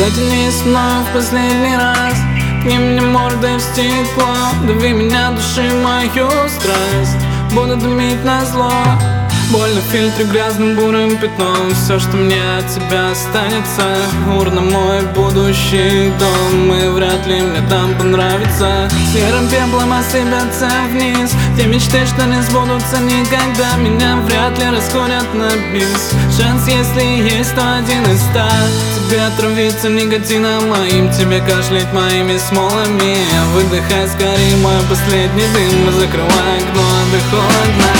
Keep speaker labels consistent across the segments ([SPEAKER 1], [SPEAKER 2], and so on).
[SPEAKER 1] Дотянись мною в последний раз, к ним мне мордой в стекло. Дави меня, души мою страсть, буду дымить назло. Больно в фильтре грязным бурым пятном. Все, что мне от тебя останется, урна мой будущий дом. И вряд ли мне там понравится. Серым пеплом осыпятся вниз те мечты, что не сбудутся никогда. Меня вряд ли расходят на бис. Шанс, если есть, то 1 из 100. Тебе отравиться никотином моим, тебе кашлять моими смолами. Выдыхай скорее мой последний дым, закрывай окно, да холодно.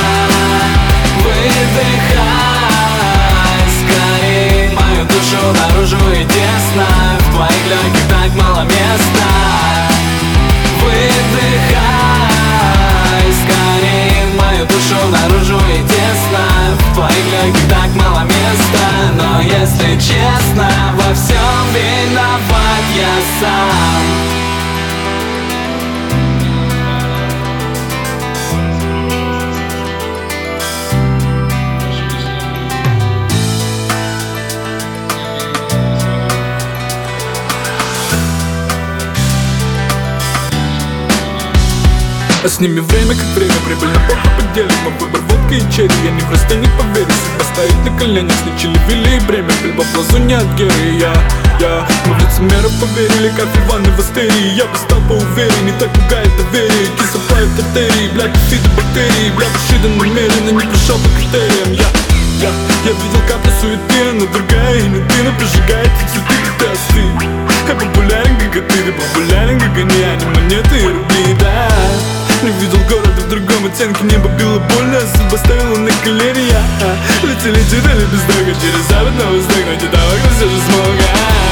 [SPEAKER 1] Выдыхай скорей мою душу наружу и тесно. В твоих легких так мало места. Выдыхай скорей мою душу наружу и тесно. В твоих легких так мало места. Но если честно, во всем виноват я сам.
[SPEAKER 2] А с ними время как время, прибыльно плохо поделим. Мы выбор водка и черри, я ни в росте не поверю. Себя стоит на коленях, сничили вели бремя. Бельба в глазу не от Геры, мы в лицемеров поверили, как Иваны в астерии. Я бы стал поуверенней, так пугает доверие. Киса плавит артерии, бля, кофиты бактерии. Бля, пошидан намеренно, не пришел по критериям. Я видел каплю суеты, она другая, и не дына прожигает и цветы, как ты остынь. Я популярен, как и ты популярен, как они, а не монеты и рубли, да. Не видел города в другом оттенке, небо било больно, судьба ставила на колени. Летели детали без дорога через запад на восток, но где дорога все же смога.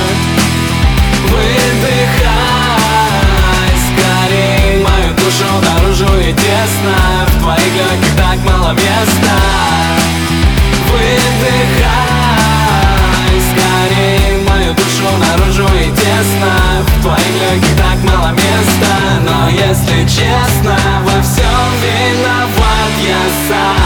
[SPEAKER 1] Выдыхай скорей мою душу наружу и тесно. В твоих легких так мало места. Выдыхай скорей мою душу наружу и тесно. В твоих легких так мало места. Но если честно, во всем виноват я сам.